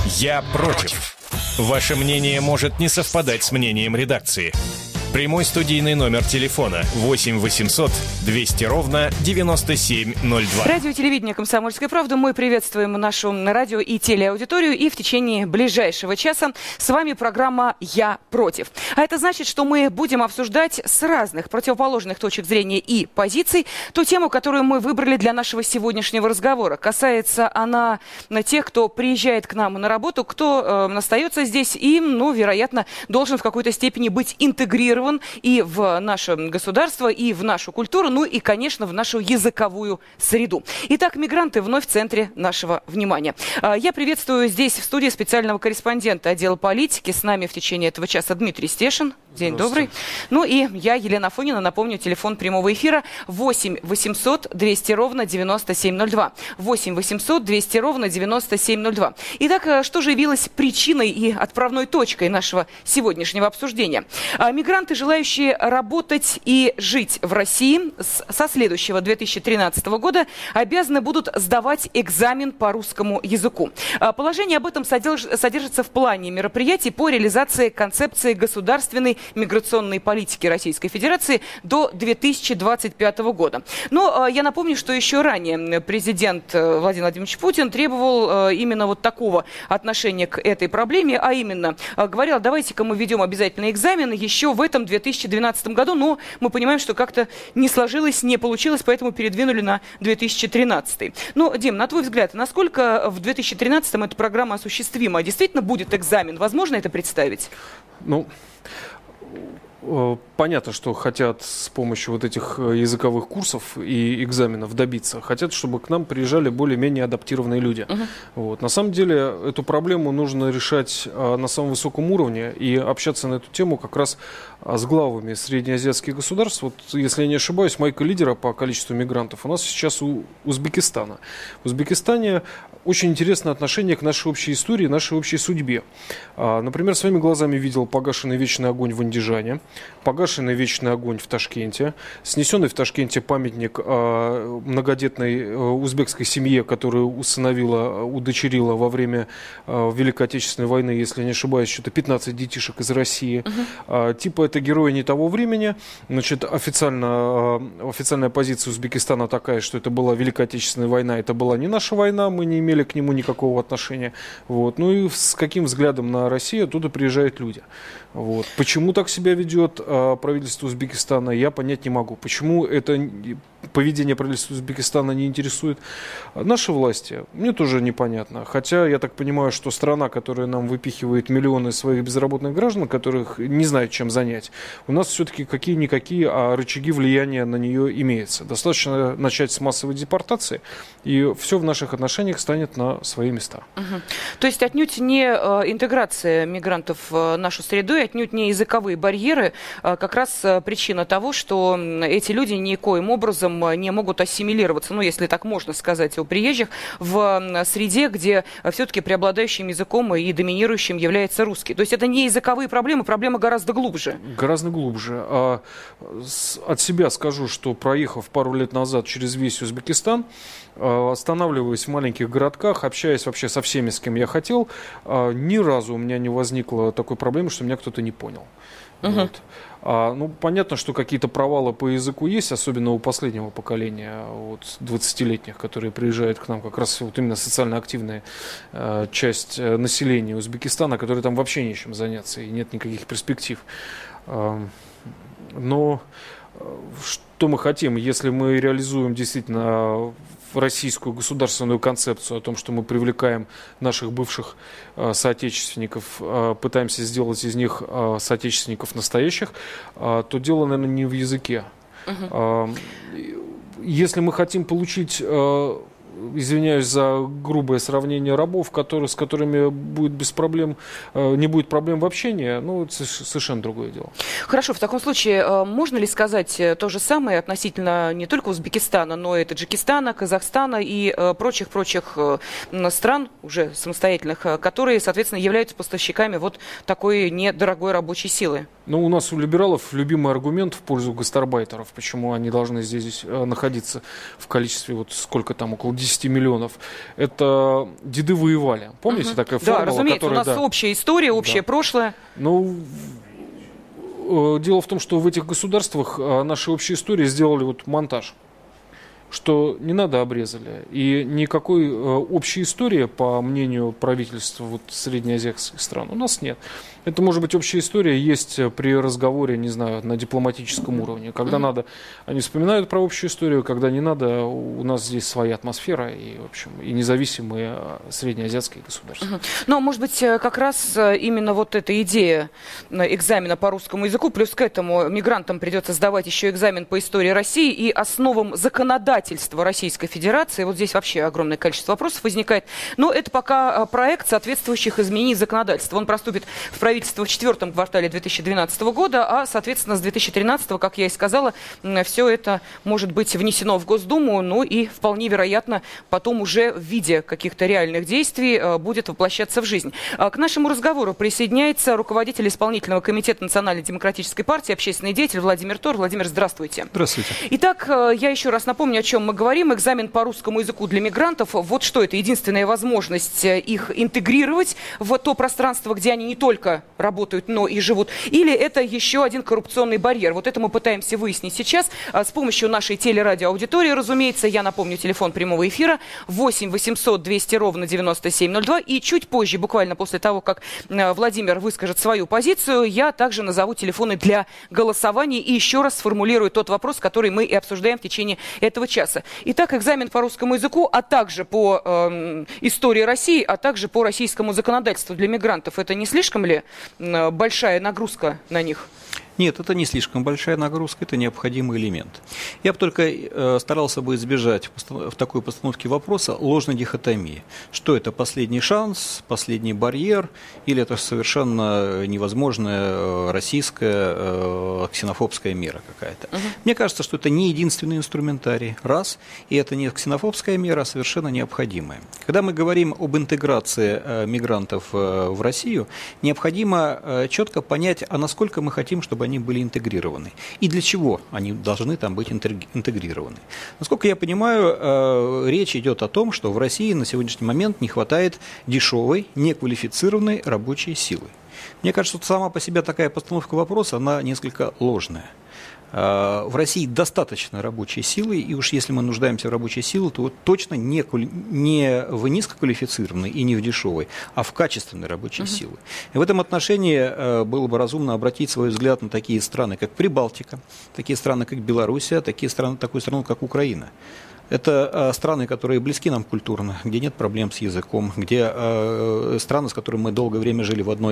Я против. Ваше мнение может не совпадать с мнением редакции. Прямой студийный номер телефона 8 800 200 ровно 9702. Радио и телевидение «Комсомольская правда». Мы приветствуем нашу радио и телеаудиторию. И в течение ближайшего часа с вами программа «Я против». А это значит, что мы будем обсуждать с разных противоположных точек зрения и позиций ту тему, которую мы выбрали для нашего сегодняшнего разговора. Касается она тех, кто приезжает к нам на работу, кто остается здесь и, вероятно, должен в какой-то степени быть интегрирован и в наше государство, и в нашу культуру, и, конечно, в нашу языковую среду. Итак, мигранты вновь в центре нашего внимания. Я приветствую здесь в студии специального корреспондента отдела политики. С нами в течение этого часа Дмитрий Стешин. День добрый. И я, Елена Афонина. Напомню, телефон прямого эфира 8 800 200 ровно 9702. 8 800 200 ровно 9702. Итак, что же явилось причиной и отправной точкой нашего сегодняшнего обсуждения? Мигранты, желающие работать и жить в России, со следующего 2013 года обязаны будут сдавать экзамен по русскому языку. Положение об этом содержится в плане мероприятий по реализации концепции государственной миграционной политики Российской Федерации до 2025 года. Но я напомню, что еще ранее президент Владимир Владимирович Путин требовал именно вот такого отношения к этой проблеме, а именно говорил, давайте-ка мы введем обязательный экзамен еще в этом 2012 году, но мы понимаем, что как-то не сложилось, не получилось, поэтому передвинули на 2013. Дим, на твой взгляд, насколько в 2013 эта программа осуществима? Действительно будет экзамен? Возможно это представить? Понятно, что хотят с помощью вот этих языковых курсов и экзаменов добиться. Хотят, чтобы к нам приезжали более-менее адаптированные люди. На самом деле эту проблему нужно решать на самом высоком уровне и общаться на эту тему как раз с главами среднеазиатских государств. Если я не ошибаюсь, майка лидера по количеству мигрантов у нас сейчас у Узбекистана. В Узбекистане очень интересное отношение к нашей общей истории, нашей общей судьбе. Например, своими глазами видел погашенный вечный огонь в Андижане, погашенный вечный огонь в Ташкенте, снесенный в Ташкенте памятник многодетной узбекской семье, которую удочерила во время Великой Отечественной войны, если я не ошибаюсь, что-то 15 детишек из России. Это герои не того времени. Официальная позиция Узбекистана такая, что это была Великая Отечественная война, это была не наша война, мы не имели к нему никакого отношения. И с каким взглядом на Россию оттуда приезжают люди. Почему так себя ведет правительство Узбекистана, я понять не могу. Почему это поведение правительства Узбекистана не интересует наши власти, мне тоже непонятно. Хотя я так понимаю, что страна, которая нам выпихивает миллионы своих безработных граждан, которых не знают, чем занять, у нас все-таки какие-никакие, а рычаги влияния на нее имеются. Достаточно начать с массовой депортации, и все в наших отношениях станет на свои места. То есть отнюдь не интеграция мигрантов в нашу среду, и отнюдь не языковые барьеры, как раз причина того, что эти люди никоим образом не могут ассимилироваться, если так можно сказать о приезжих, в среде, где все-таки преобладающим языком и доминирующим является русский. То есть это не языковые проблемы, проблема гораздо глубже. Гораздо глубже. От себя скажу, что проехав пару лет назад через весь Узбекистан, останавливаясь в маленьких городках, общаясь вообще со всеми, с кем я хотел, ни разу у меня не возникло такой проблемы, что меня кто-то не понял. Понятно, что какие-то провалы по языку есть, особенно у последнего поколения, 20-летних, которые приезжают к нам, как раз именно социально активная часть населения Узбекистана, которые там вообще нечем заняться и нет никаких перспектив. Но что мы хотим, если мы реализуем действительно российскую государственную концепцию о том, что мы привлекаем наших бывших соотечественников, пытаемся сделать из них соотечественников настоящих, то дело, наверное, не в языке. Если мы хотим получить, извиняюсь за грубое сравнение, рабов, с которыми будет без проблем, не будет проблем в общении, это совершенно другое дело. Хорошо, в таком случае можно ли сказать то же самое относительно не только Узбекистана, но и Таджикистана, Казахстана и прочих стран, уже самостоятельных, которые, соответственно, являются поставщиками такой недорогой рабочей силы? Ну, у нас у либералов любимый аргумент в пользу гастарбайтеров, почему они должны здесь находиться в количестве, вот сколько там, около 10 миллионов. Это деды воевали. Помните такая формула? Да, разумеется, у нас общая история, общее прошлое. Ну, дело в том, что в этих государствах наши общие истории сделали вот монтаж, что не надо обрезали. И никакой общей истории, по мнению правительства вот, среднеазиатских стран, у нас нет. Это, может быть, общая история есть при разговоре, не знаю, на дипломатическом уровне. Когда надо, они вспоминают про общую историю, когда не надо, у нас здесь своя атмосфера и, в общем, и независимые среднеазиатские государства. Но, может быть, как раз именно вот эта идея экзамена по русскому языку, плюс к этому мигрантам придется сдавать еще экзамен по истории России и основам законодательства Российской Федерации. Вот здесь вообще огромное количество вопросов возникает. Но это пока проект соответствующих изменений законодательства. Он проступит в правительство в 4-м квартале 2012 года, а, соответственно, с 2013, как я и сказала, все это может быть внесено в Госдуму, ну и вполне вероятно потом уже в виде каких-то реальных действий будет воплощаться в жизнь. К нашему разговору присоединяется руководитель исполнительного комитета Национальной демократической партии, общественный деятель Владимир Тор. Владимир, здравствуйте. Здравствуйте. Итак, я еще раз напомню, о чем мы говорим. Экзамен по русскому языку для мигрантов. Вот что это? Единственная возможность их интегрировать в то пространство, где они не только работают, но и живут. Или это еще один коррупционный барьер? Вот это мы пытаемся выяснить сейчас с помощью нашей телерадиоаудитории, разумеется. Я напомню, телефон прямого эфира 8 800 200 ровно 9702. И чуть позже, буквально после того, как Владимир выскажет свою позицию, я также назову телефоны для голосования и еще раз сформулирую тот вопрос, который мы и обсуждаем в течение этого часа. Итак, экзамен по русскому языку, а также по истории России, а также по российскому законодательству для мигрантов. Это не слишком ли большая нагрузка на них? Нет, это не слишком большая нагрузка, это необходимый элемент. Я бы только старался бы избежать в такой постановке вопроса ложной дихотомии. Что это последний шанс, последний барьер, или это совершенно невозможная российская ксенофобская мера какая-то. Мне кажется, что это не единственный инструментарий, раз, и это не ксенофобская мера, а совершенно необходимая. Когда мы говорим об интеграции мигрантов в Россию, необходимо четко понять, а насколько мы хотим, чтобы они были интегрированы. И для чего они должны там быть интегрированы. Насколько я понимаю, речь идет о том, что в России на сегодняшний момент не хватает дешевой, неквалифицированной рабочей силы. Мне кажется, что сама по себе такая постановка вопроса, она несколько ложная. В России достаточно рабочей силы, и уж если мы нуждаемся в рабочей силе, то точно не в низкоквалифицированной и не в дешевой, а в качественной рабочей силы. И в этом отношении было бы разумно обратить свой взгляд на такие страны, как Прибалтика, такие страны, как Белоруссия, такую страну, как Украина. Это страны, которые близки нам культурно, где нет проблем с языком, где страны, с которыми мы долгое время жили в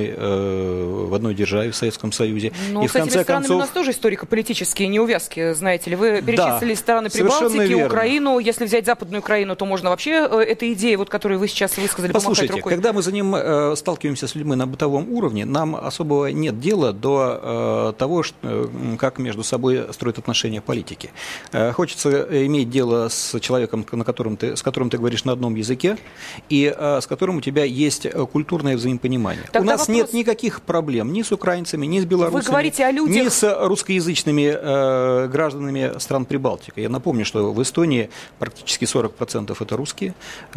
одной державе, в Советском Союзе. Но и с этими странами у нас тоже историко-политические неувязки, знаете ли. Вы перечислили страны Прибалтики, Украину. Если взять Западную Украину, то можно вообще этой идеей, вот, которую вы сейчас высказали, помахать рукой. Когда мы сталкиваемся с людьми на бытовом уровне, нам особого нет дела до того, как между собой строят отношения политики. Хочется иметь дело с человеком, с которым ты говоришь на одном языке, и с которым у тебя есть культурное взаимопонимание. Тогда у нас нет никаких проблем ни с украинцами, ни с белорусами, вы говорите о людях... ни с русскоязычными гражданами стран Прибалтики. Я напомню, что в Эстонии практически 40% это русские,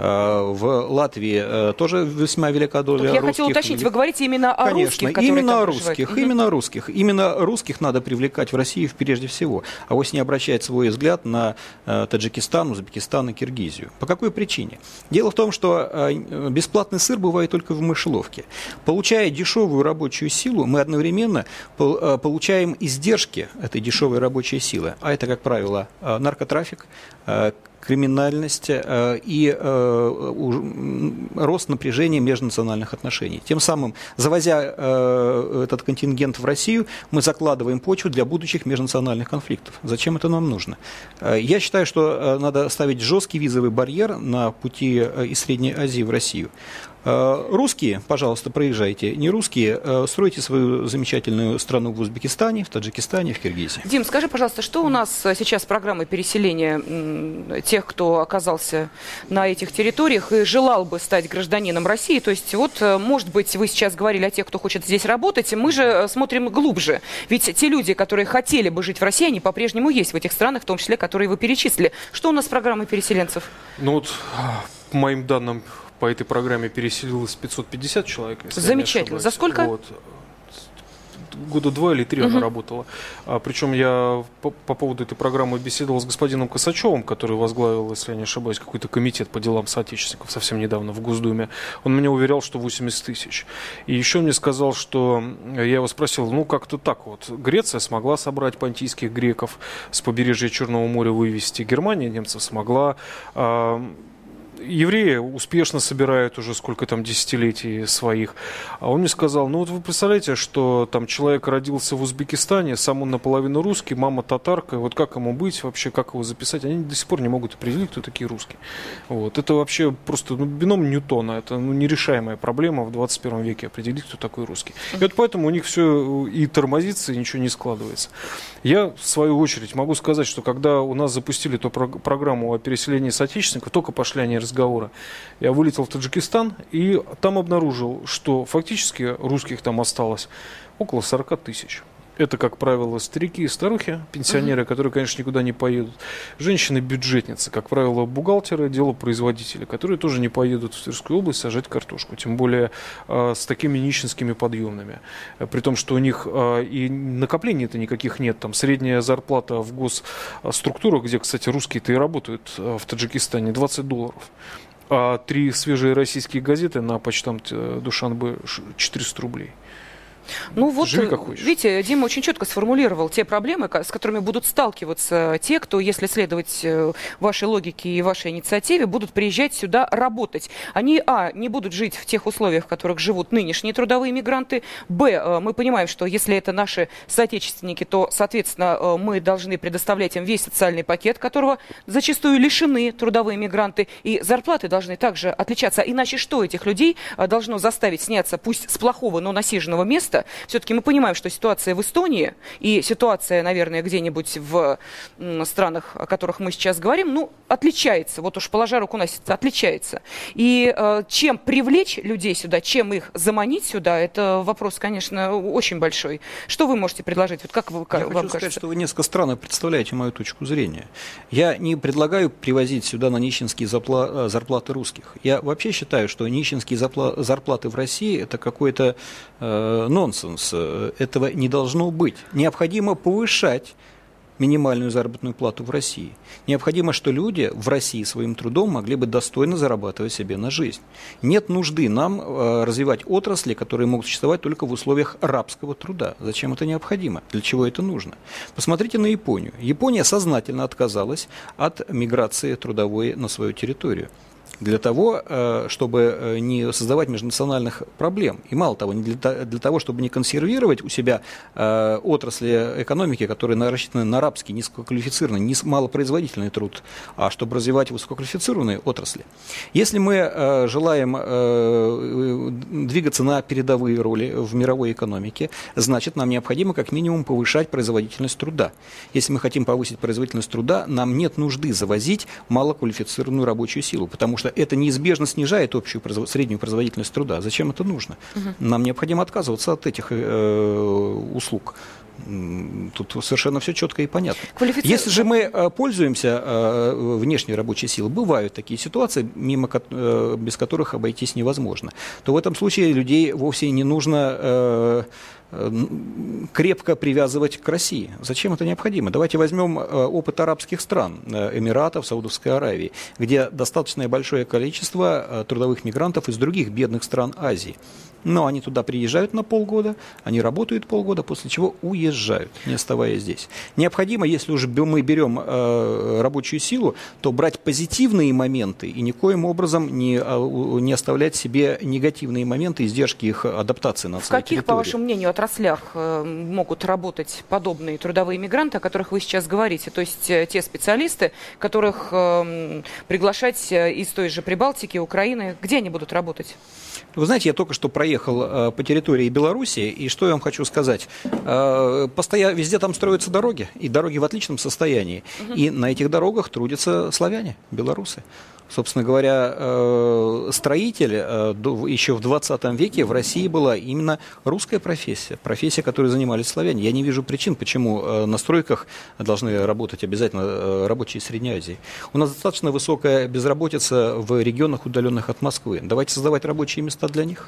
в Латвии тоже весьма велика доля русских. Я хотела уточнить, вы говорите именно о русских, которые именно там о русских, именно русских. Именно русских надо привлекать в Россию прежде всего, а вовсе не обращать свой взгляд на Таджикистан, Узбекистан и Киргизию. По какой причине? Дело в том, что бесплатный сыр бывает только в мышеловке. Получая дешевую рабочую силу, мы одновременно получаем издержки этой дешевой рабочей силы. А это, как правило, наркотрафик, криминальность и рост напряжения межнациональных отношений. Тем самым, завозя этот контингент в Россию, мы закладываем почву для будущих межнациональных конфликтов. Зачем это нам нужно? Я считаю, что надо ставить жесткий визовый барьер на пути из Средней Азии в Россию. Русские, пожалуйста, проезжайте. Не русские, стройте свою замечательную страну в Узбекистане, в Таджикистане, в Киргизии. Дим, скажи, пожалуйста, что у нас сейчас с программой переселения тех, кто оказался на этих территориях и желал бы стать гражданином России? То есть, вот, может быть, вы сейчас говорили о тех, кто хочет здесь работать, мы же смотрим глубже. Ведь те люди, которые хотели бы жить в России, они по-прежнему есть в этих странах, в том числе, которые вы перечислили. Что у нас с программой переселенцев? Ну вот, по моим данным, по этой программе переселилось 550 человек. Замечательно. За сколько? Вот. Года 2 или 3 она работала. Причем я по поводу этой программы беседовал с господином Косачевым, который возглавил, если я не ошибаюсь, какой-то комитет по делам соотечественников совсем недавно в Госдуме. Он меня уверял, что 80 тысяч. И еще мне сказал, что я его спросил, ну как-то так вот. Греция смогла собрать понтийских греков, с побережья Черного моря вывести. Германия немцев смогла. Евреи успешно собирают уже сколько там десятилетий своих. А он мне сказал, ну вот вы представляете, что там человек родился в Узбекистане, сам он наполовину русский, мама татарка, вот как ему быть вообще, как его записать? Они до сих пор не могут определить, кто такие русские. Вот. Это вообще просто бином Ньютона, это нерешаемая проблема в 21 веке определить, кто такой русский. И вот поэтому у них все и тормозится, и ничего не складывается. Я, в свою очередь, могу сказать, что когда у нас запустили эту программу о переселении соотечественников, только пошли они разговоры. Я вылетел в Таджикистан и там обнаружил, что фактически русских там осталось около 40 тысяч. Это, как правило, старики и старухи, пенсионеры, которые, конечно, никуда не поедут. Женщины-бюджетницы, как правило, бухгалтеры, делопроизводители, которые тоже не поедут в Тверскую область сажать картошку. Тем более с такими нищенскими подъемными. При том, что у них и накоплений-то никаких нет. Там средняя зарплата в госструктурах, где, кстати, русские-то и работают в Таджикистане, $20. А 3 свежие российские газеты на почтамте Душанбе 400 рублей. Ну вот, живи как хочешь. Видите, Дима очень четко сформулировал те проблемы, с которыми будут сталкиваться те, кто, если следовать вашей логике и вашей инициативе, будут приезжать сюда работать. Они, не будут жить в тех условиях, в которых живут нынешние трудовые мигранты, мы понимаем, что если это наши соотечественники, то, соответственно, мы должны предоставлять им весь социальный пакет, которого зачастую лишены трудовые мигранты, и зарплаты должны также отличаться. Иначе что этих людей должно заставить сняться, пусть с плохого, но насиженного места? Все-таки мы понимаем, что ситуация в Эстонии и ситуация, наверное, где-нибудь в странах, о которых мы сейчас говорим, отличается. Вот уж положа руку на сердце, отличается. И чем привлечь людей сюда, чем их заманить сюда, это вопрос, конечно, очень большой. Что вы можете предложить? Вот как вам кажется? Я хочу сказать, что вы несколько странно представляете мою точку зрения. Я не предлагаю привозить сюда на нищенские зарплаты русских. Я вообще считаю, что нищенские зарплаты в России – это какой-то нонсенс. Этого не должно быть. Необходимо повышать минимальную заработную плату в России. Необходимо, что люди в России своим трудом могли бы достойно зарабатывать себе на жизнь. Нет нужды нам развивать отрасли, которые могут существовать только в условиях рабского труда. Зачем это необходимо? Для чего это нужно? Посмотрите на Японию. Япония сознательно отказалась от миграции трудовой на свою территорию. Для того, чтобы не создавать межнациональных проблем. И мало того, для того, чтобы не консервировать у себя отрасли экономики, которые рассчитаны на рабский, низкоквалифицированный, малопроизводительный труд, а чтобы развивать высококвалифицированные отрасли. Если мы желаем двигаться на передовые роли в мировой экономике, значит, нам необходимо как минимум повышать производительность труда. Если мы хотим повысить производительность труда, нам нет нужды завозить малоквалифицированную рабочую силу, потому что это неизбежно снижает общую среднюю производительность труда. Зачем это нужно? Нам необходимо отказываться от этих услуг. Тут совершенно все четко и понятно. Если же мы пользуемся внешней рабочей силой, бывают такие ситуации, без которых обойтись невозможно, то в этом случае людей вовсе не нужно крепко привязывать к России. Зачем это необходимо? Давайте возьмем опыт арабских стран, Эмиратов, Саудовской Аравии, где достаточно большое количество трудовых мигрантов из других бедных стран Азии. Но они туда приезжают на полгода, они работают полгода, после чего уезжают. приезжают, не оставаясь здесь. Необходимо, если уже мы берем рабочую силу, то брать позитивные моменты и никоим образом не оставлять себе негативные моменты, издержки их адаптации на своей территории. В каких, по вашему мнению, отраслях могут работать подобные трудовые мигранты, о которых вы сейчас говорите? То есть те специалисты, которых приглашать из той же Прибалтики, Украины, где они будут работать? Вы знаете, я только что проехал по территории Беларуси, и что я вам хочу сказать? Везде там строятся дороги, и дороги в отличном состоянии. И на этих дорогах трудятся славяне, белорусы. Собственно говоря, строитель еще в 20 веке в России была именно русская профессия, которой занимались славяне. Я не вижу причин, почему на стройках должны работать обязательно рабочие из Средней Азии. У нас достаточно высокая безработица в регионах, удаленных от Москвы. Давайте создавать рабочие места для них.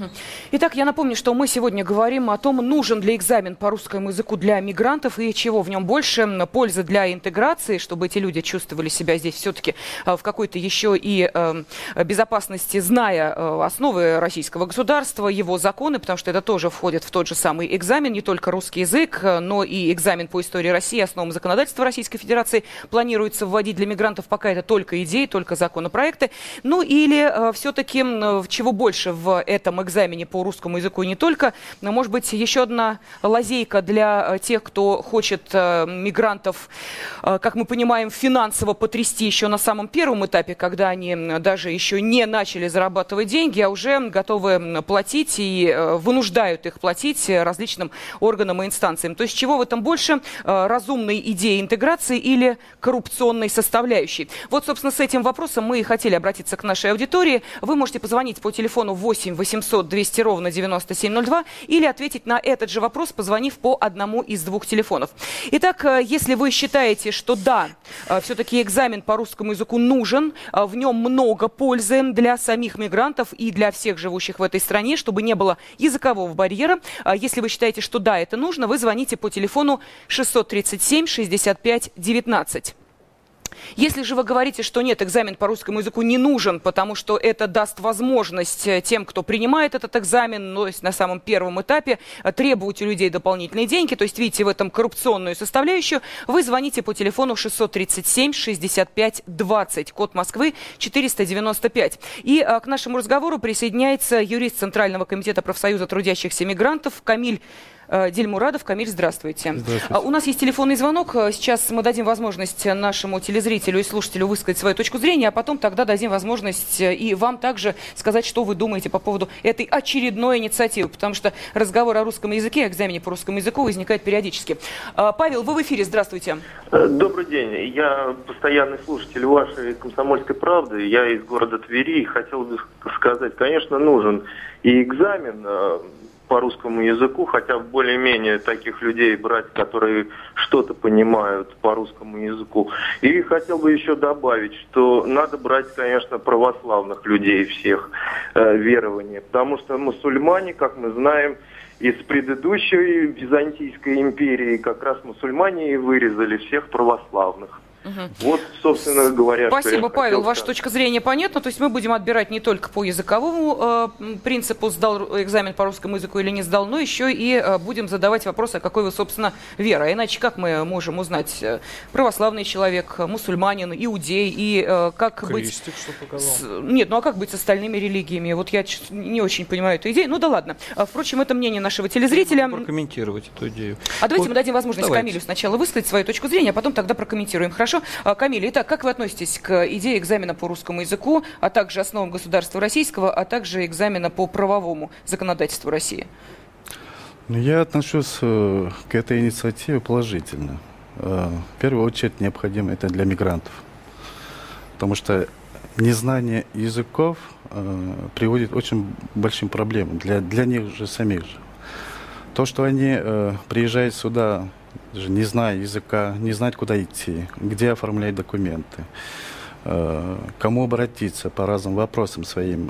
Итак, я напомню, что мы сегодня говорим о том, нужен ли экзамен по русскому языку для мигрантов и чего в нем больше. Пользы для интеграции, чтобы эти люди чувствовали себя здесь все-таки в какой-то еще и безопасности, зная основы российского государства, его законы, потому что это тоже входит в тот же самый экзамен, не только русский язык, но и экзамен по истории России, основам законодательства Российской Федерации планируется вводить для мигрантов, пока это только идеи, только законопроекты. Ну или все-таки чего больше в этом экзамене по русскому языку и не только. Но, может быть, еще одна лазейка для тех, кто хочет мигрантов, как мы понимаем, финансово потрясти еще на самом первом этапе, когда они даже еще не начали зарабатывать деньги, а уже готовы платить и вынуждают их платить различным органам и инстанциям. То есть чего в этом больше? Разумной идеи интеграции или коррупционной составляющей? Вот, собственно, с этим вопросом мы и хотели обратиться к нашей аудитории. Вы можете позвонить по телефону 8 800 200 ровно 9702 или ответить на этот же вопрос, позвонив по одному из двух телефонов. Итак, если вы считаете, что да, все-таки экзамен по русскому языку нужен, в нем много пользы для самих мигрантов и для всех живущих в этой стране, чтобы не было языкового барьера. Если вы считаете, что да, это нужно, вы звоните по телефону 637 65 19. Если же вы говорите, что нет, экзамен по русскому языку не нужен, потому что это даст возможность тем, кто принимает этот экзамен, то есть на самом первом этапе, требовать у людей дополнительные деньги, то есть видите в этом коррупционную составляющую, вы звоните по телефону 637 65 20, код Москвы 495. И к нашему разговору присоединяется юрист Центрального комитета профсоюза трудящихся мигрантов Камиль Дильмурадов. Камиль, здравствуйте. Здравствуйте. У нас есть телефонный звонок. Сейчас мы дадим возможность нашему телезрителю и слушателю высказать свою точку зрения, а потом тогда дадим возможность и вам также сказать, что вы думаете по поводу этой очередной инициативы, потому что разговор о русском языке, о экзамене по русскому языку возникает периодически. Павел, вы в эфире. Здравствуйте. Добрый день. Я постоянный слушатель вашей «Комсомольской правды». Я из города Твери и хотел бы сказать, конечно, нужен и экзамен по русскому языку, хотя бы более-менее таких людей брать, которые что-то понимают по русскому языку. И хотел бы еще добавить, что надо брать, конечно, православных людей всех верований, потому что мусульмане, как мы знаем, из предыдущей Византийской империи как раз мусульмане и вырезали всех православных. Вот, собственно говоря, спасибо, Павел. Ваша точка зрения понятна. То есть мы будем отбирать не только по языковому принципу, сдал экзамен по русскому языку или не сдал, но еще и будем задавать вопросы, а какой вы, собственно, вера. Иначе как мы можем узнать, православный человек, мусульманин, иудей, и как крестик, быть... Нет, ну а как быть с остальными религиями? Вот я не очень понимаю эту идею. Ну да ладно. Впрочем, это мнение нашего телезрителя. Прокомментировать эту идею. А давайте мы дадим возможность Камилю сначала высказать свою точку зрения, а потом тогда прокомментируем. Хорошо? Камиль, итак, как вы относитесь к идее экзамена по русскому языку, а также основам государства российского, а также экзамена по правовому законодательству России? Я отношусь к этой инициативе положительно. В первую очередь необходимо это для мигрантов, потому что незнание языков приводит к очень большим проблемам для них же самих же. То, что они приезжают сюда, не зная языка, не знать, куда идти, где оформлять документы, кому обратиться по разным вопросам своей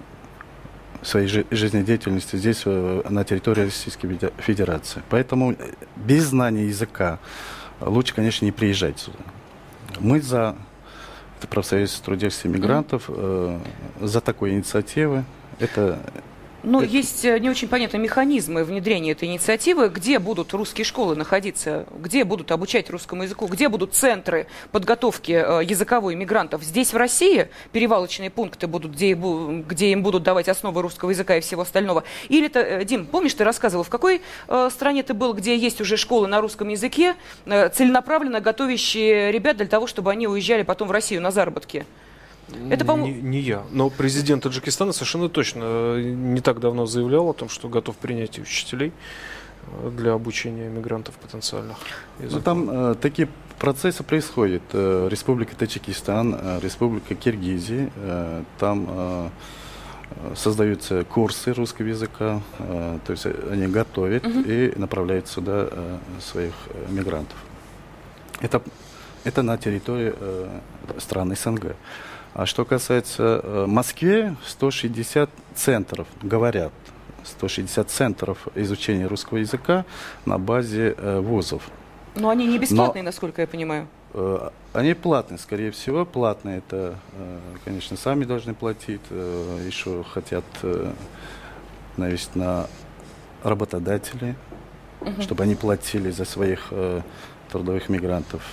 жизнедеятельности здесь, на территории Российской Федерации. Поэтому без знания языка лучше, конечно, не приезжать сюда. Мы за профсоюз трудящихся мигрантов, за такой инициативы. Это Но есть не очень понятные механизмы внедрения этой инициативы. Где будут русские школы находиться? Где будут обучать русскому языку? Где будут центры подготовки языковой мигрантов? Здесь, в России, перевалочные пункты будут, где им будут давать основы русского языка и всего остального? Или, Дим, помнишь, ты рассказывал, в какой стране ты был, где есть уже школы на русском языке, целенаправленно готовящие ребят для того, чтобы они уезжали потом в Россию на заработки? Это, не я, но президент Таджикистана совершенно точно не так давно заявлял о том, что готов принять учителей для обучения мигрантов потенциальных. Ну, там такие процессы происходят. Республика Таджикистан, Республика Киргизия, там создаются курсы русского языка, то есть они готовят и направляют сюда своих мигрантов. Это на территории стран СНГ. А что касается Москвы, 160 центров, говорят, 160 центров изучения русского языка на базе вузов. Но они не бесплатные, насколько я понимаю. Они платные, скорее всего, платные. Это, конечно, сами должны платить, еще хотят навести на работодателей, чтобы они платили за своих трудовых мигрантов.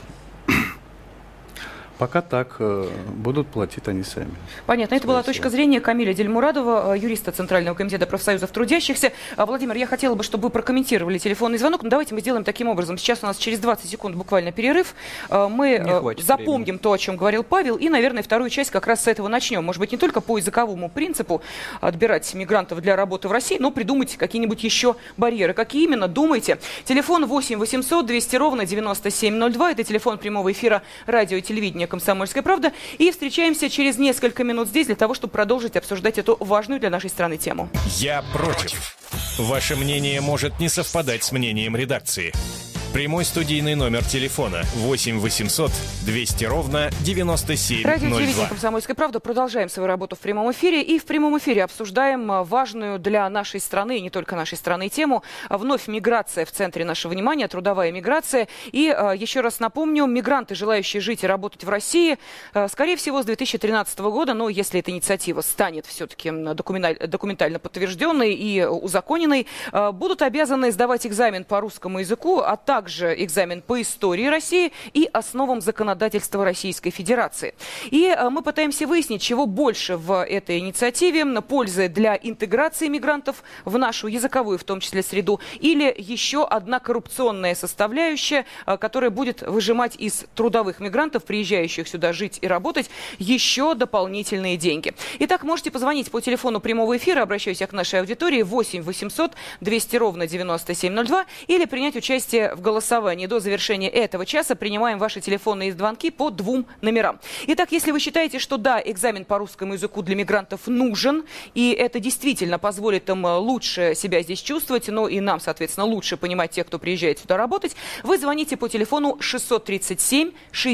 Пока так, будут платить они сами. Понятно. Это была точка зрения Камиля Дильмурадова, юриста Центрального комитета профсоюзов трудящихся. Владимир, я хотела бы, чтобы вы прокомментировали телефонный звонок. Но давайте мы сделаем таким образом. Сейчас у нас через 20 секунд буквально перерыв. Мы запомним то, о чем говорил Павел, и, наверное, вторую часть как раз с этого начнем. Может быть, не только по языковому принципу отбирать мигрантов для работы в России, но придумать какие-нибудь еще барьеры. Какие именно, думайте. Телефон 8 800 200 ровно 9702. Это телефон прямого эфира радио и телевидения «Комсомольская правда». И встречаемся через несколько минут здесь для того, чтобы продолжить обсуждать эту важную для нашей страны тему. Я против. Ваше мнение может не совпадать с мнением редакции. Прямой студийный номер телефона 8 800 200 ровно 9702. Радио телевидение «Комсомольская правда». Продолжаем свою работу в прямом эфире. И в прямом эфире обсуждаем важную для нашей страны, и не только нашей страны, тему. Вновь миграция в центре нашего внимания, трудовая миграция. И еще раз напомню, мигранты, желающие жить и работать в России, скорее всего, с 2013 года, но если эта инициатива станет все-таки документально подтвержденной и узаконенной, будут обязаны сдавать экзамен по русскому языку, а также экзамен по истории России и основам законодательства Российской Федерации. И мы пытаемся выяснить, чего больше в этой инициативе: пользы для интеграции мигрантов в нашу языковую, в том числе, среду, или еще одна коррупционная составляющая, которая будет выжимать из трудовых мигрантов, приезжающих сюда жить и работать, еще дополнительные деньги. Итак, можете позвонить по телефону прямого эфира, обращаюсь я к нашей аудитории, 8 800 200 ровно 9702, или принять участие в голосовании. До завершения этого часа принимаем ваши телефонные звонки по 2 номерам. Итак, если вы считаете, что да, экзамен по русскому языку для мигрантов нужен, и это действительно позволит им лучше себя здесь чувствовать, но и нам, соответственно, лучше понимать тех, кто приезжает сюда работать, вы звоните по телефону 637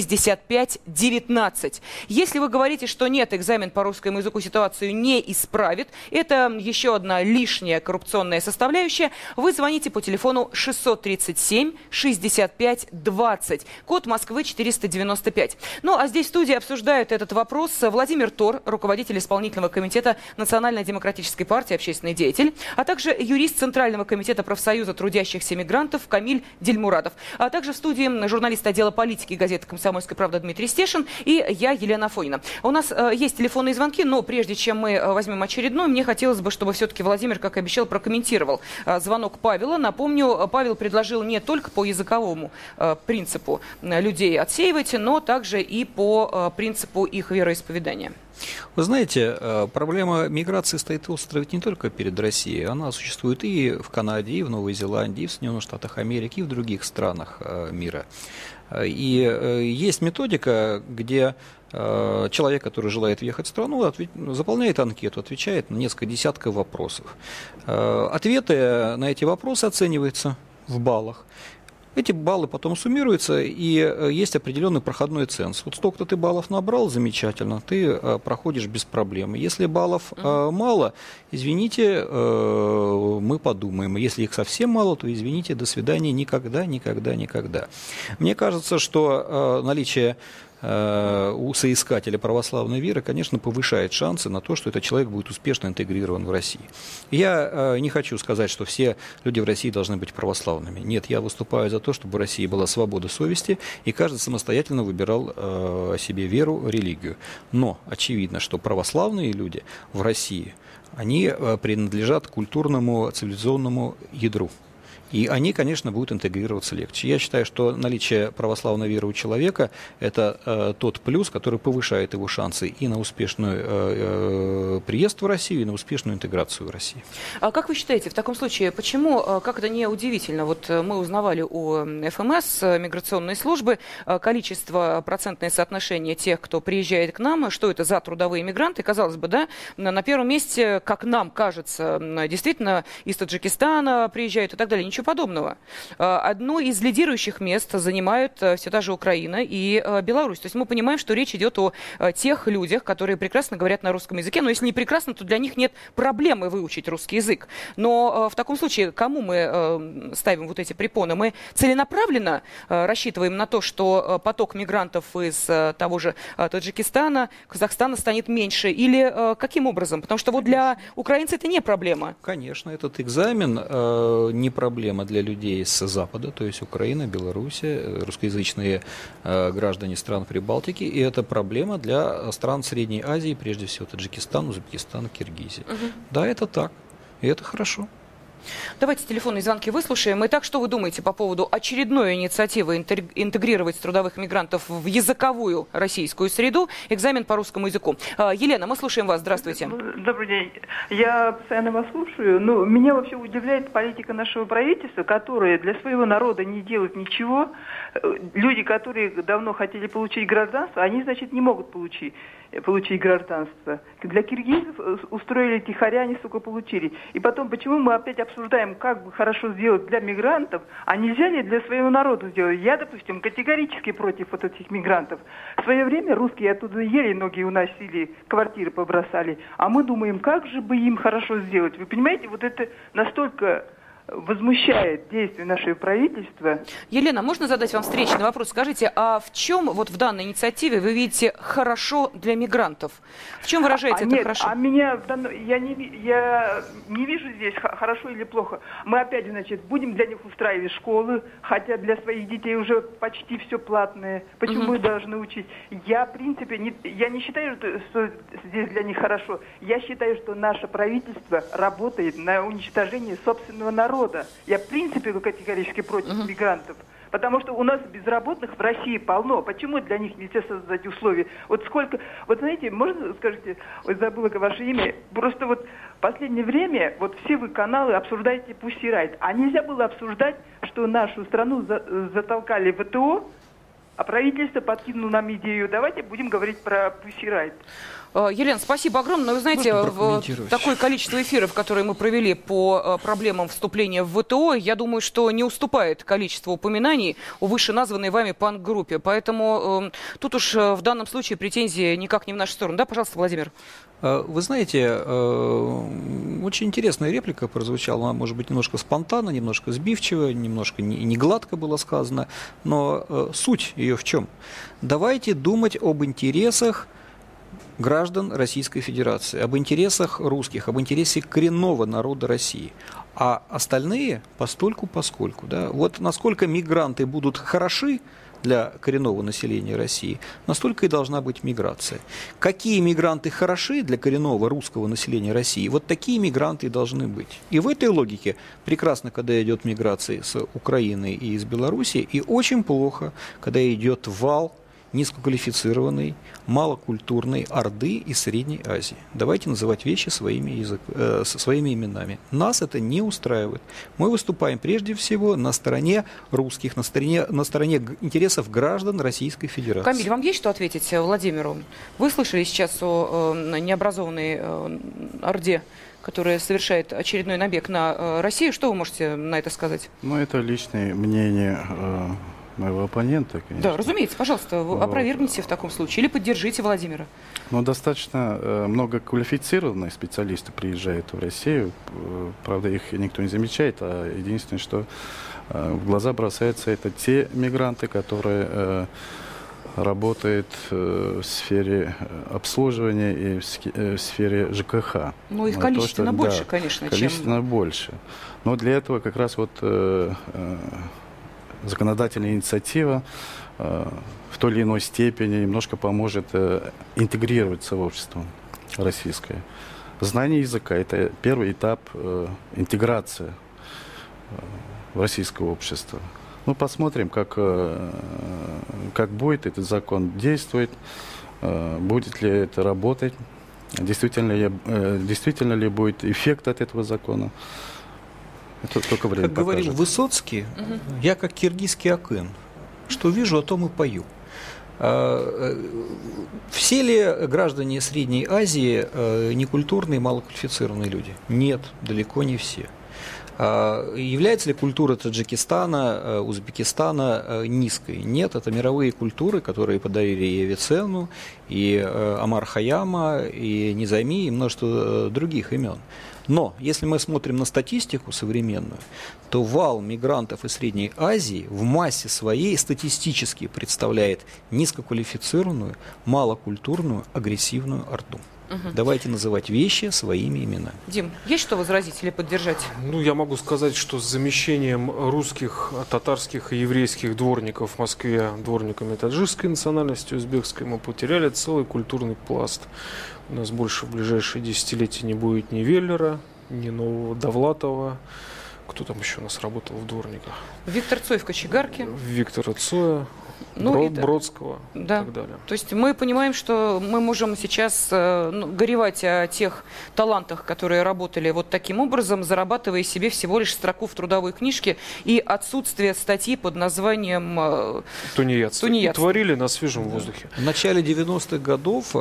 65 19. Если вы говорите, что нет, экзамен по русскому языку ситуацию не исправит, это еще одна лишняя коррупционная составляющая, вы звоните по телефону 637 65 20. Код Москвы 495. Ну, а здесь в студии обсуждают этот вопрос Владимир Тор, руководитель исполнительного комитета Национальной демократической партии, общественный деятель, а также юрист Центрального комитета профсоюза трудящихся мигрантов Камиль Дильмурадов. А также в студии журналист отдела политики газеты «Комсомольская правда» Дмитрий Стешин и я, Елена Афонина. У нас есть телефонные звонки, но прежде чем мы возьмем очередной, мне хотелось бы, чтобы все-таки Владимир, как и обещал, прокомментировал звонок Павела. Напомню, Павел предложил не только по языковому принципу людей отсеивать, но также и по принципу их вероисповедания. Вы знаете, проблема миграции стоит остро ведь не только перед Россией. Она существует и в Канаде, и в Новой Зеландии, и в Соединенных Штатах Америки, и в других странах мира. И есть методика, где человек, который желает въехать в страну, заполняет анкету, отвечает на несколько десятков вопросов. Ответы на эти вопросы оцениваются в баллах. Эти баллы потом суммируются, и есть определенный проходной ценз. Вот столько-то ты баллов набрал, замечательно, ты проходишь без проблем. Если баллов мало, извините, мы подумаем. Если их совсем мало, то извините, до свидания, никогда, никогда, никогда. Мне кажется, что наличие у соискателя православной веры, конечно, повышает шансы на то, что этот человек будет успешно интегрирован в России. Я не хочу сказать, что все люди в России должны быть православными. Нет, я выступаю за то, чтобы в России была свобода совести, и каждый самостоятельно выбирал себе веру, религию. Но очевидно, что православные люди в России, они принадлежат культурному, цивилизационному ядру. И они, конечно, будут интегрироваться легче. Я считаю, что наличие православной веры у человека – это тот плюс, который повышает его шансы и на успешный приезд в Россию, и на успешную интеграцию в России. А как вы считаете, в таком случае, почему, как это не удивительно, вот мы узнавали у ФМС, миграционной службы, количество, процентное соотношение тех, кто приезжает к нам, что это за трудовые мигранты, казалось бы, да, на первом месте, как нам кажется, действительно, из Таджикистана приезжают и так далее. Ничего подобного. Одно из лидирующих мест занимают все та же Украина и Беларусь. То есть мы понимаем, что речь идет о тех людях, которые прекрасно говорят на русском языке. Но если не прекрасно, то для них нет проблемы выучить русский язык. Но в таком случае, кому мы ставим вот эти препоны? Мы целенаправленно рассчитываем на то, что поток мигрантов из того же Таджикистана, Казахстана станет меньше? Или каким образом? Потому что вот для украинцев это не проблема. Конечно, этот экзамен не проблема для людей с Запада, то есть Украина, Белоруссия, русскоязычные граждане стран Прибалтики, и это проблема для стран Средней Азии, прежде всего Таджикистан, Узбекистан, Киргизия. Да, это так, и это хорошо. Давайте телефонные звонки выслушаем. Итак, что вы думаете по поводу очередной инициативы интегрировать трудовых мигрантов в языковую российскую среду? Экзамен по русскому языку. Елена, мы слушаем вас. Здравствуйте. Добрый день. Я постоянно вас слушаю. Но меня вообще удивляет политика нашего правительства, которое для своего народа не делает ничего. Люди, которые давно хотели получить гражданство, они, значит, не могут получить гражданство. Для киргизов устроили тихоря, они, сука, получили. И потом, почему мы опять обсуждаем, как бы хорошо сделать для мигрантов, а нельзя ли для своего народа сделать? Я, допустим, категорически против вот этих мигрантов. В свое время русские оттуда еле ноги уносили, квартиры побросали. А мы думаем, как же бы им хорошо сделать? Вы понимаете, вот это настолько возмущает действия нашего правительства. Елена, можно задать вам встречный вопрос? Скажите, а в чем вот в данной инициативе вы видите хорошо для мигрантов? В чем выражается это хорошо? Я не вижу здесь хорошо или плохо. Мы опять, значит, будем для них устраивать школы, хотя для своих детей уже почти все платное. Почему мы должны учить? Я, в принципе, я не считаю, что здесь для них хорошо. Я считаю, что наше правительство работает на уничтожение собственного народа. Я, в принципе, категорически против мигрантов. Потому что у нас безработных в России полно. Почему для них нельзя создать условия? Вот сколько... Вот знаете, можно, скажите, ой, забыла ваше имя, просто вот в последнее время вот все вы каналы обсуждаете Pussy Riot. А нельзя было обсуждать, что нашу страну затолкали в ВТО, а правительство подкинуло нам идею. Давайте будем говорить про Pussy Riot. Елена, спасибо огромное. Но вы знаете, такое количество эфиров, которые мы провели по проблемам вступления в ВТО, я думаю, что не уступает количество упоминаний о вышеназванной вами панк-группе. Поэтому тут уж в данном случае претензии никак не в нашу сторону. Да, пожалуйста, Владимир. Вы знаете, очень интересная реплика прозвучала, она, может быть, немножко спонтанно, немножко сбивчиво, немножко не гладко было сказано, но суть ее в чем? Давайте думать об интересах граждан Российской Федерации, об интересах русских, об интересе коренного народа России. А остальные постольку-поскольку. Да? Вот насколько мигранты будут хороши для коренного населения России, настолько и должна быть миграция. Какие мигранты хороши для коренного русского населения России, вот такие мигранты и должны быть. И в этой логике прекрасно, когда идет миграция с Украины и из Белоруссии, и очень плохо, когда идет вал низкоквалифицированной, малокультурной Орды из Средней Азии. Давайте называть вещи своими именами. Нас это не устраивает. Мы выступаем прежде всего на стороне русских, на стороне интересов граждан Российской Федерации. Камиль, вам есть что ответить Владимиру? Вы слышали сейчас о необразованной Орде, которая совершает очередной набег на Россию. Что вы можете на это сказать? Ну, это личное мнение моего оппонента, конечно. Да, разумеется, пожалуйста, опровергните в таком случае или поддержите Владимира. Но достаточно много квалифицированных специалистов приезжают в Россию. Правда, их никто не замечает, а единственное, что в глаза бросается, это те мигранты, которые работает в сфере обслуживания и в сфере ЖКХ. Ну, их количественно больше, конечно, количественно больше. Но для этого как раз вот законодательная инициатива в той или иной степени немножко поможет интегрироваться в общество российское. Знание языка – это первый этап интеграции в российское общество. Ну, посмотрим, как будет этот закон действовать, будет ли это работать, действительно ли будет эффект от этого закона. Это только время покажет. Говорил Высоцкий, я как киргизский акын, что вижу, о том и пою. Все ли граждане Средней Азии некультурные, малоквалифицированные люди? Нет, далеко не все. Является ли культура Таджикистана, Узбекистана низкой? Нет, это мировые культуры, которые подарили и Авиценну, и Омар Хайяма, и Низами, и множество других имен. Но если мы смотрим на статистику современную, то вал мигрантов из Средней Азии в массе своей статистически представляет низкоквалифицированную, малокультурную, агрессивную орду. Давайте называть вещи своими именами. Дим, есть что возразить или поддержать? Ну, я могу сказать, что с замещением русских, татарских и еврейских дворников в Москве дворниками таджикской национальности, узбекской, мы потеряли целый культурный пласт. У нас больше в ближайшие десятилетия не будет ни Веллера, ни нового Довлатова. Кто там еще у нас работал в дворниках? Виктор Цой в кочегарке. Виктора Цоя. Бродского и так далее. То есть мы понимаем, что мы можем сейчас горевать о тех талантах, которые работали вот таким образом, зарабатывая себе всего лишь строку в трудовой книжке и отсутствие статьи под названием тунеядство. И творили на свежем воздухе. В начале 90-х годов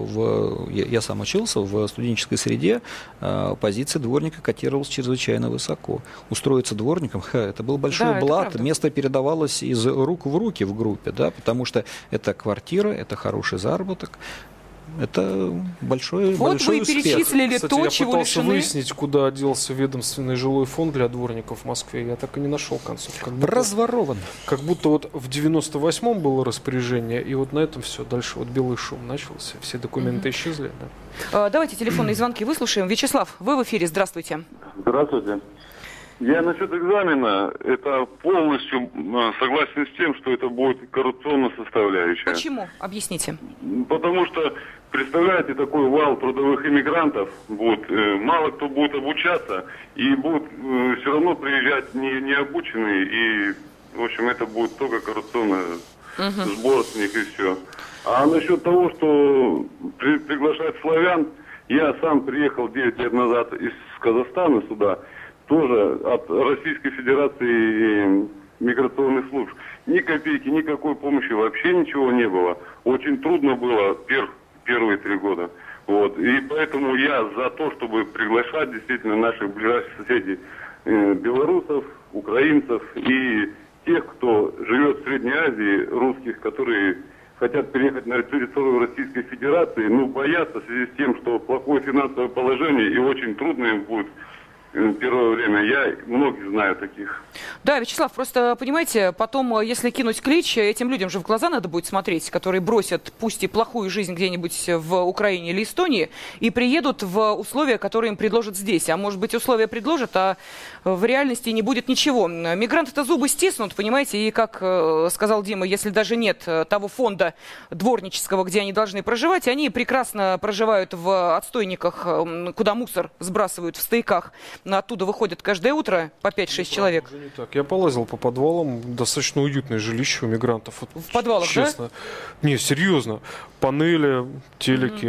я сам учился в студенческой среде, позиция дворника котировалась чрезвычайно высоко. Устроиться дворником – это был большой блат, место передавалось из рук в руки в группе. Да, потому что это квартира, это хороший заработок, это большой успех. Вот вы перечислили. Кстати, то, я чего пытался лишены. выяснить, куда делся ведомственный жилой фонд для дворников в Москве. Я так и не нашел концов. Разворован. Как будто вот в 98-м было распоряжение, и вот на этом все. Дальше вот белый шум начался, все документы исчезли. Да. Давайте телефонные звонки выслушаем. Вячеслав, вы в эфире, здравствуйте. Здравствуйте. Я насчет экзамена, это полностью согласен с тем, что это будет коррупционная составляющая. Почему? Объясните. Потому что, представляете, такой вал трудовых иммигрантов, мало кто будет обучаться, и будут все равно приезжать необученные, и, в общем, это будет только коррупционный сбор с них и все. А насчет того, что приглашать славян, я сам приехал 9 лет назад из Казахстана сюда, тоже от Российской Федерации миграционных служб. Ни копейки, никакой помощи, вообще ничего не было. Очень трудно было первые 3 года. Вот. И поэтому я за то, чтобы приглашать действительно наших ближайших соседей, белорусов, украинцев и тех, кто живет в Средней Азии, русских, которые хотят переехать на территорию Российской Федерации, но боятся в связи с тем, что плохое финансовое положение и очень трудно им будет первое время. Я многих знаю таких. Да, Вячеслав, просто, понимаете, потом, если кинуть клич, этим людям же в глаза надо будет смотреть, которые бросят, пусть и плохую жизнь где-нибудь в Украине или Эстонии, и приедут в условия, которые им предложат здесь. А может быть, условия предложат, а в реальности не будет ничего. Мигранты-то зубы стиснут, понимаете, и, как сказал Дима, если даже нет того фонда дворнического, где они должны проживать, они прекрасно проживают в отстойниках, куда мусор сбрасывают в стояках. Оттуда выходят каждое утро по 5-6 человек. Уже не так. Я полазил по подвалам, достаточно уютное жилище у мигрантов. Вот, в подвалах, честно. Да? Не, серьезно. Панели, телеки,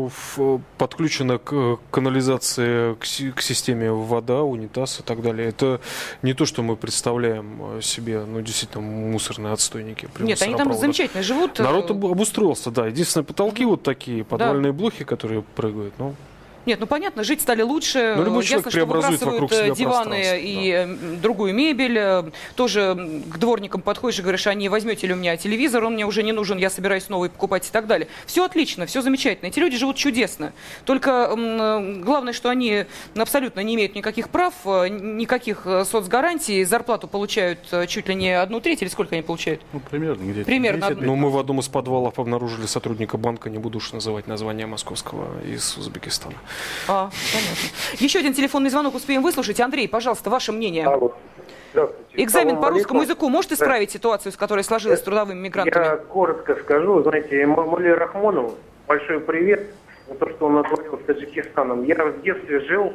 подключена к канализации, к системе вода, унитаз и так далее. Это не то, что мы представляем себе, действительно, мусорные отстойники. Нет, они там замечательно живут. Народ обустроился, да. Единственное, потолки вот такие, подвальные блохи, которые прыгают, Нет, ну понятно, жить стали лучше. Ну, любой ясно, человек что преобразует вокруг себя выбрасывают диваны пространство, и другую мебель. Тоже к дворникам подходишь и говоришь, а не возьмете ли у меня телевизор, он мне уже не нужен, я собираюсь новый покупать и так далее. Все отлично, все замечательно. Эти люди живут чудесно. Только главное, что они абсолютно не имеют никаких прав, никаких соцгарантий, зарплату получают чуть ли не 1/3, или сколько они получают? Ну, примерно где-то. Примерно. Ну, мы в одном из подвалов обнаружили сотрудника банка, не буду уж называть название московского, из Узбекистана. Понятно. Еще один телефонный звонок успеем выслушать. Андрей, пожалуйста, ваше мнение. Здравствуйте. Экзамен по русскому языку может исправить ситуацию, с которой сложилась с трудовыми мигрантами? Я коротко скажу. Знаете, Мамуле Рахмонову большой привет за то, что он натворил с Таджикистаном. Я в детстве жил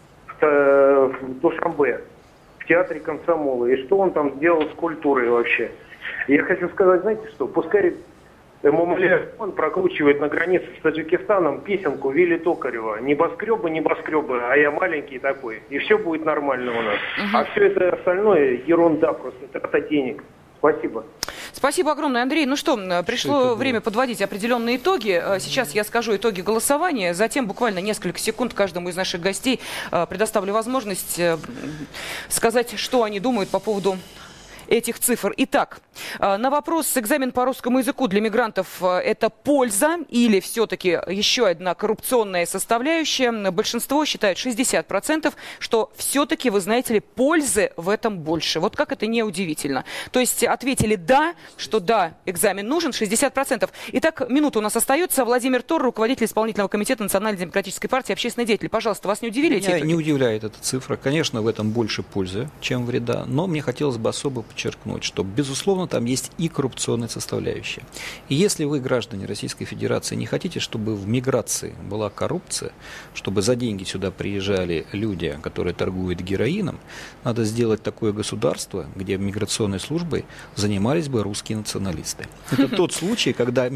в Душанбе, в театре Комсомола. И что он там сделал с культурой вообще? Я хочу сказать, знаете что, пускай Мамуле он прокручивает на границе с Таджикистаном песенку Вилли Токарева. Небоскребы, небоскребы, а я маленький такой. И все будет нормально у нас. А все это остальное ерунда, просто трата денег. Спасибо. Спасибо огромное, Андрей. Ну что, пришло время подводить определенные итоги. Сейчас я скажу итоги голосования, затем буквально несколько секунд каждому из наших гостей предоставлю возможность сказать, что они думают по поводу этих цифр. Итак, на вопрос, экзамен по русскому языку для мигрантов – это польза или все-таки еще одна коррупционная составляющая? Большинство считает, 60%, что все-таки, вы знаете ли, пользы в этом больше. Вот как это не удивительно. То есть ответили «да», что да, экзамен нужен, 60%. Итак, минута у нас остается. Владимир Тор, руководитель исполнительного комитета Национальной демократической партии, общественный деятель. Пожалуйста, вас не удивили эти итоги? Меня не удивляет эта цифра. Конечно, в этом больше пользы, чем вреда. Но мне хотелось бы особо подчеркнуть, что, безусловно, там есть и коррупционная составляющая. И если вы, граждане Российской Федерации, не хотите, чтобы в миграции была коррупция, чтобы за деньги сюда приезжали люди, которые торгуют героином, надо сделать такое государство, где миграционной службой занимались бы русские националисты. Это тот случай,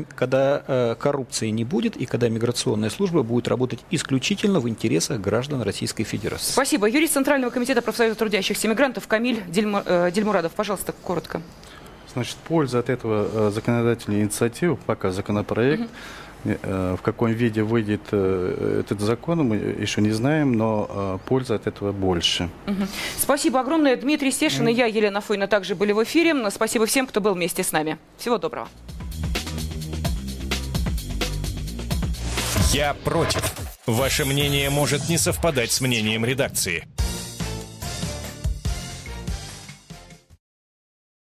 когда коррупции не будет и когда миграционная служба будет работать исключительно в интересах граждан Российской Федерации. Спасибо. Юрист Центрального комитета профсоюза трудящихся мигрантов Камиль Дильмурадов. Пожалуйста, коротко. Значит, польза от этого законодательной инициативы, пока законопроект, в каком виде выйдет этот закон, мы еще не знаем, но польза от этого больше. Спасибо огромное. Дмитрий Стешин и я, Елена Фойна, также были в эфире. Спасибо всем, кто был вместе с нами. Всего доброго. Я против. Ваше мнение может не совпадать с мнением редакции.